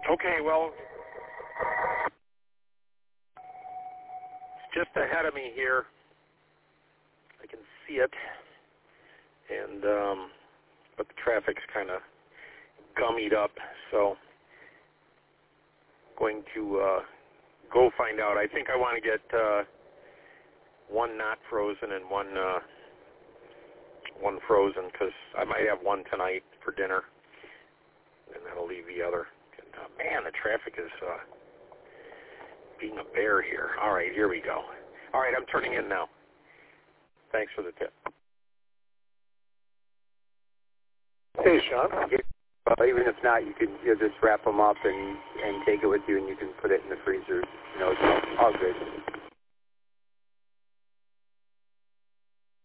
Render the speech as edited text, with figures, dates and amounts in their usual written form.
Okay, well, just ahead of me here, I can see it, and but the traffic's kind of gummied up, so going to go find out. I think I want to get one not frozen and one frozen, because I might have one tonight for dinner, and that'll leave the other. And, man, the traffic is being a bear here. All right, here we go. All right, I'm turning in now. Thanks for the tip. Hey, Sean. Even if not, you could just wrap them up and take it with you, and you can put it in the freezer. You know, it's all good.